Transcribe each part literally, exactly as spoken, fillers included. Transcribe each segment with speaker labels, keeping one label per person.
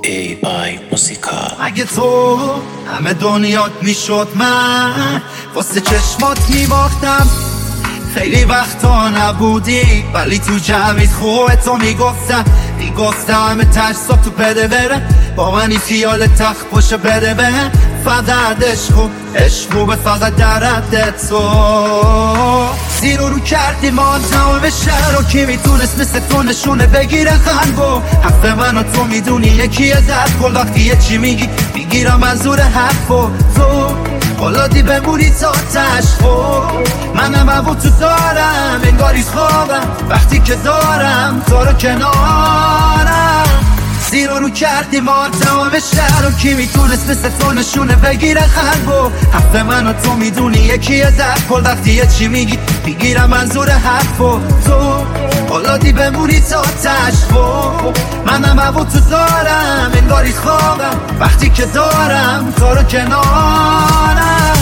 Speaker 1: ای آی موسیقا.
Speaker 2: اگه تو همه دنیات میشد من واسه چشمات میباختم. خیلی وقتا نبودی ولی تو جمعیت خوبه تو میگفتم میگفتم همه ترسا تو بده بره با منی خیال تخت باشه بده بره فقط عشق و عشق خوبه فقط در حد تو. زیر و رو کردی ما تمام شهر و کی میتونست مثل تو نشونه بگیره خنگو حرف من و تو میدونی یکیه در کل وقتی یه چی میگی میگیرم منظور حرف و تو قلادی بمونی تا تشخو منم ابو تو دارم انگاری خوابم وقتی که دارم تو رو کنارم. زیر و رو کردی ما تمام شهر و کی میتونست مثل تو نشونه بگیره خنگو حرف من و تو میدونی یکیه در کل وقتی یه چی میگی میگیرم منظور حرف و تو قلادی بمونی تا تشخو منم ابو تو دارم انگاری خوابم وقتی که دارم تو رو کنارم.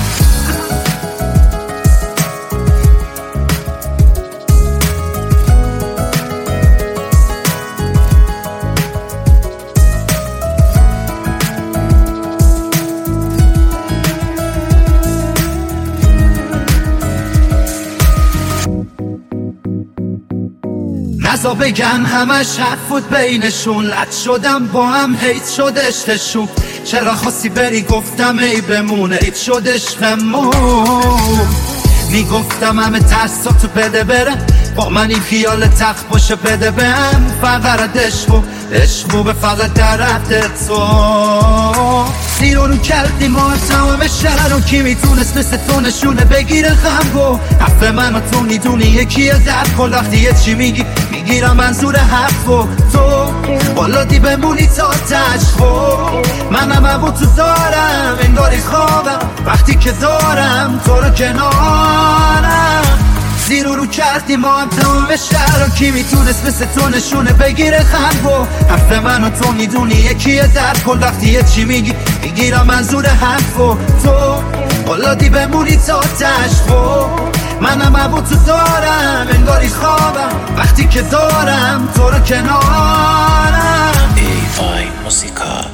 Speaker 2: نزا بگن همش حرف بود بینشون لد شدم با هم هیت شد عشقشون چرا خواستی بری گفتم ای بمونه هیت شد عشقمون میگفتم همه ترسا تو بده بره با من این خیال تخت باشه بده بهم فقط عشق و عشق و به فقط در حد تو. زیر و رو کردی ما تمام شهر و کی میتونست مثل تو نشونه بگیره خنگو حرف من و تو میدونی یکیه در کل وقتی یه چی میگی میگیرم منظور حرف و تو قلادی بمونی تا تشخو منم ابو تو دارم انگاری خوابم وقتی که دارم تو رو کنارم. زیر و رو کردی ما هم تمام شهر و کی میتونست مثل تو نشونه بگیره خنگو حرف من و تو میدونی یکیه در کل وقتی یه چی میگی میگیرم منظور حرف و تو قلادی بمونی تا تشخو منم ابو تو دارم انگاری خوابم وقتی که دارم تو رو کنارم.
Speaker 1: ای آی موسیقا.